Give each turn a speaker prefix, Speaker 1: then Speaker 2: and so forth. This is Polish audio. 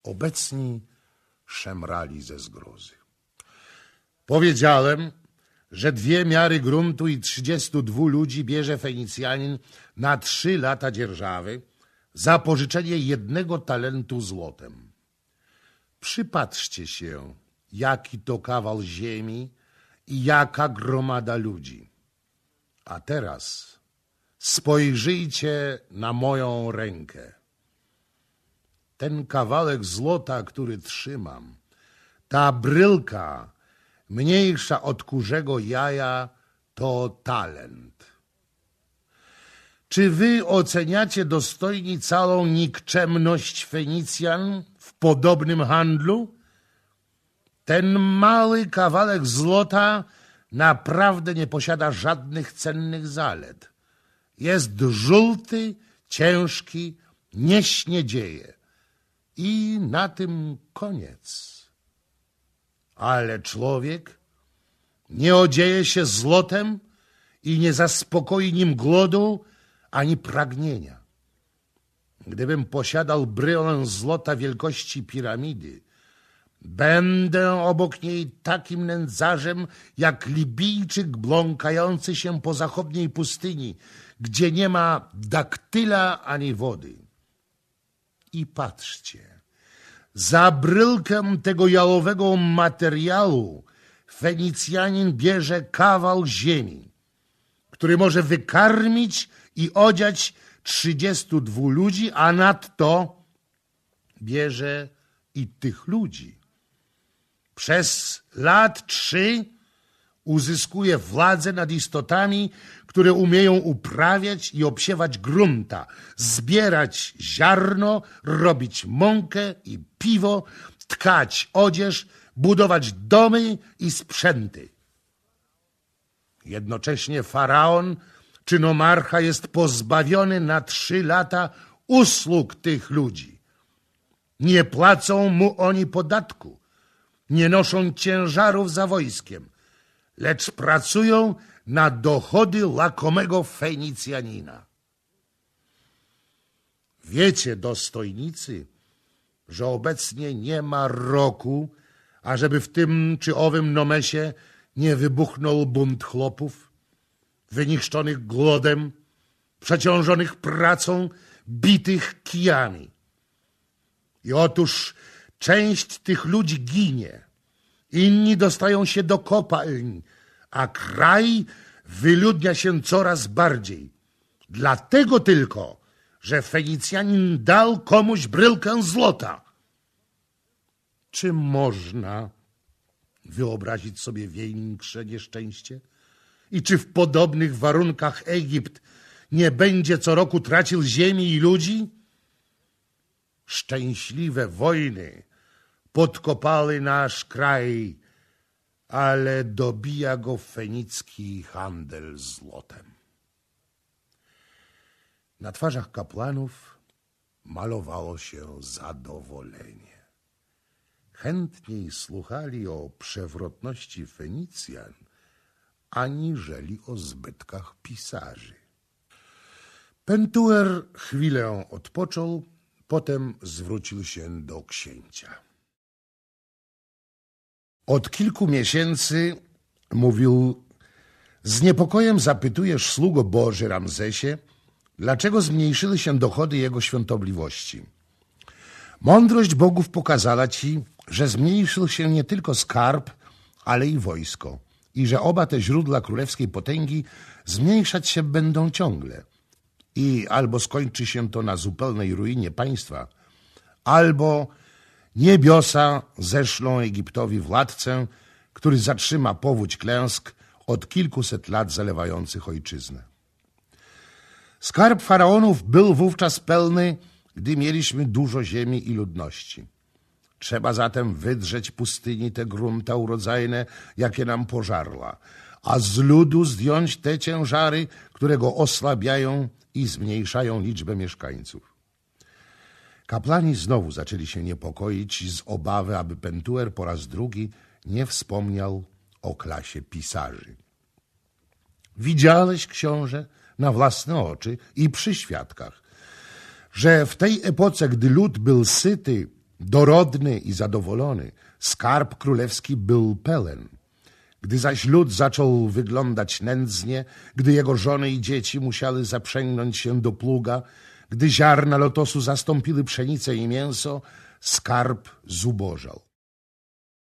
Speaker 1: Obecni szemrali ze zgrozy. Powiedziałem, że 2 miary gruntu i 32 ludzi bierze Fenicjanin na 3 lata dzierżawy za pożyczenie 1 talentu złotem. Przypatrzcie się, jaki to kawał ziemi i jaka gromada ludzi. A teraz spojrzyjcie na moją rękę. Ten kawałek złota, który trzymam, ta brylka mniejsza od kurzego jaja, to talent. Czy wy oceniacie dostojni całą nikczemność Fenicjan w podobnym handlu? Ten mały kawałek złota naprawdę nie posiada żadnych cennych zalet. Jest żółty, ciężki, nie śniedzieje. I na tym koniec. Ale człowiek nie odzieje się złotem i nie zaspokoi nim głodu ani pragnienia. Gdybym posiadał bryłę złota wielkości piramidy, będę obok niej takim nędzarzem jak Libijczyk bląkający się po zachodniej pustyni, gdzie nie ma daktyla ani wody. I patrzcie, za brylkę tego jałowego materiału Fenicjanin bierze kawał ziemi, który może wykarmić i odziać 32 ludzi, a nadto bierze i tych ludzi. Przez lat 3 uzyskuje władzę nad istotami, które umieją uprawiać i obsiewać grunta, zbierać ziarno, robić mąkę i piwo, tkać odzież, budować domy i sprzęty. Jednocześnie faraon czy nomarcha jest pozbawiony na 3 lata usług tych ludzi. Nie płacą mu oni podatku, nie noszą ciężarów za wojskiem, lecz pracują na dochody lakomego Fenicjanina. Wiecie, dostojnicy, że obecnie nie ma roku, ażeby w tym czy owym Nomesie nie wybuchnął bunt chłopów, wyniszczonych głodem, przeciążonych pracą, bitych kijami. I otóż część tych ludzi ginie, inni dostają się do kopalń, a kraj wyludnia się coraz bardziej. Dlatego tylko, że Fenicjanin dał komuś brylkę złota. Czy można wyobrazić sobie większe nieszczęście? I czy w podobnych warunkach Egipt nie będzie co roku tracił ziemi i ludzi? Szczęśliwe wojny podkopały nasz kraj, ale dobija go fenicki handel złotem. Na twarzach kapłanów malowało się zadowolenie. Chętniej słuchali o przewrotności Fenicjan, aniżeli o zbytkach pisarzy. Pentuer chwilę odpoczął, potem zwrócił się do księcia. Od kilku miesięcy, mówił, z niepokojem zapytujesz, sługo Boży Ramzesie, dlaczego zmniejszyły się dochody jego świątobliwości. Mądrość bogów pokazała ci, że zmniejszył się nie tylko skarb, ale i wojsko i że oba te źródła królewskiej potęgi zmniejszać się będą ciągle. I albo skończy się to na zupełnej ruinie państwa, albo niebiosa zeszlą Egiptowi władcę, który zatrzyma powódź klęsk od kilkuset lat zalewających ojczyznę. Skarb faraonów był wówczas pełny, gdy mieliśmy dużo ziemi i ludności. Trzeba zatem wydrzeć pustyni te grunta urodzajne, jakie nam pożarła, a z ludu zdjąć te ciężary, które go osłabiają i zmniejszają liczbę mieszkańców. Kapłani znowu zaczęli się niepokoić z obawy, aby Pentuer po raz drugi nie wspomniał o klasie pisarzy. Widziałeś, książę, na własne oczy i przy świadkach, że w tej epoce, gdy lud był syty, Dorodny i zadowolony, skarb królewski był pełen. Gdy zaś lud zaczął wyglądać nędznie, gdy jego żony i dzieci musiały zaprzęgnąć się do pluga, gdy ziarna lotosu zastąpiły pszenicę i mięso, skarb zubożał.